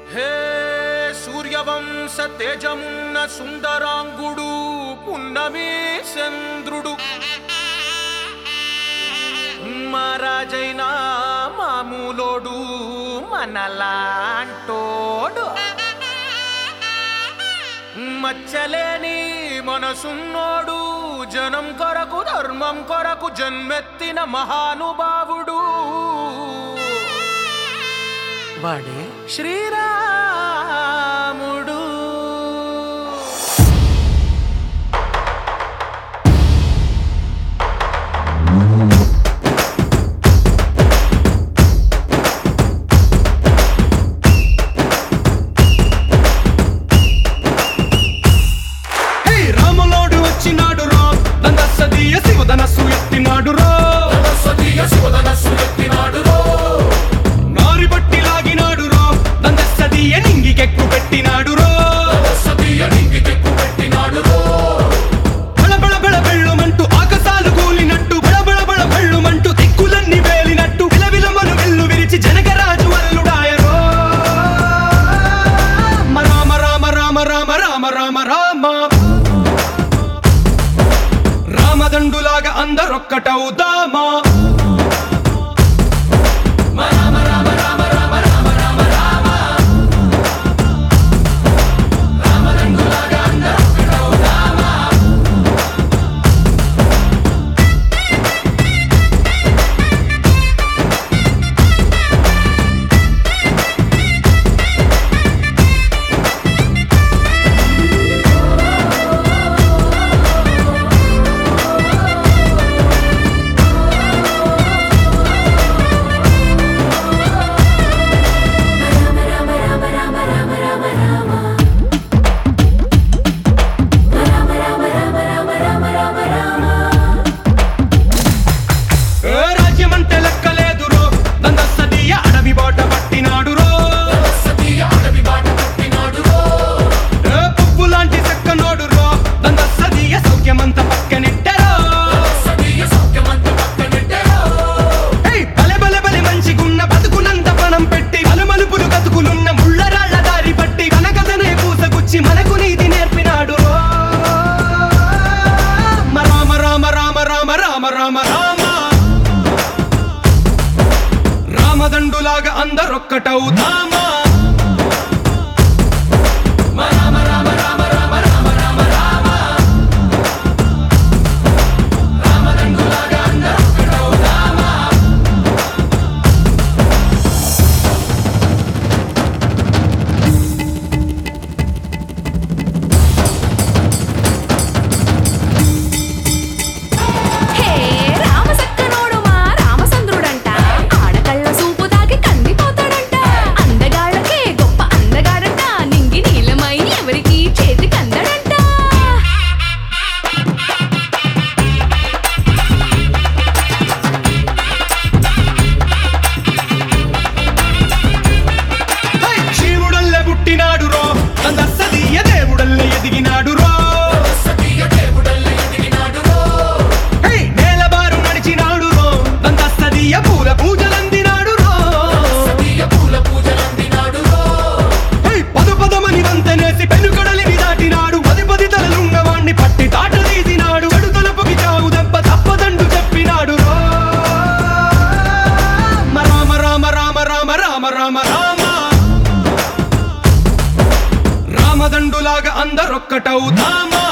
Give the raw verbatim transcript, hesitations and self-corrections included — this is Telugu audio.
హే సూర్యవంశ తేజమున్న సుందరాంగుడు పున్నమి చంద్రుడు మహారాజైన మామూలోడు మనలాంటోడు మచ్చలేని మనసున్నోడు జనం కొరకు ధర్మం కొరకు జన్మెత్తిన మహానుభావుడు వాడే శ్రీరాముడు. శివధనస్సు ఎత్తినాడు రో శివధనస్సు ఎత్తినాడు రో నారి బట్టి లాగినాడు రో దందస్సదీయ నింగికెక్కు పెట్టినాడు రో దందస్సదీయ నింగికెక్కు పెట్టినాడు రో బళబళ బళ బెళ్ళుమంటూ ఆకాశాలు కూలినట్టు బళబళ బళ బెళ్ళుమంటూ దిక్కులన్నీ వేలినట్టు విలవిలమను వెల్లు విరిచి జనకరాజు అల్లుడాయరో రామ రామ రామ రామ రామ రామ రామ రామదండులాగా అందరొక్కటవుదామా రామ రామ రామ రామ రామ రామ రామ రామదండులాగా అందరొక్కటవుదామా. రామదండులాగా అందరొక్కటవుదామా రామ రామ రామ రామ రామ రామ రామ రామదండులాగా అందరొక్కటవుదామా. రామదండులాగా అందరొక్కటవుదామా